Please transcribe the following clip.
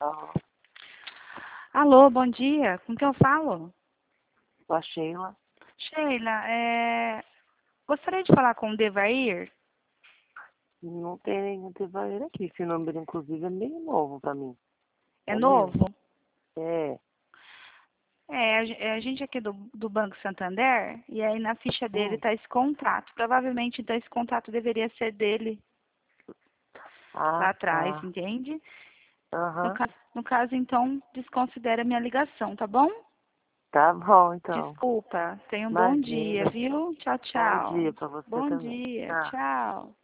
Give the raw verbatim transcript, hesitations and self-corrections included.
Alô, Alô, bom dia. Com quem eu falo? sou a Sheila. Sheila, é... gostaria de falar com o Devair. Não tem nenhum Devair aqui. Esse número, inclusive, é meio novo pra mim. É É meu. novo? É. É, a ge- é a gente aqui do, do Banco Santander, e aí na ficha dele Hum. está esse contato. Provavelmente, então, esse contato deveria ser dele Ah, lá atrás, tá. entende? No, Aham. ca... no caso, então, desconsidera a minha ligação, tá bom? Tá bom, então. Desculpa. Tenha um bom dia, Imagina. viu? Tchau, Bom tchau. dia pra você Bom também. dia. Tchau. Tchau.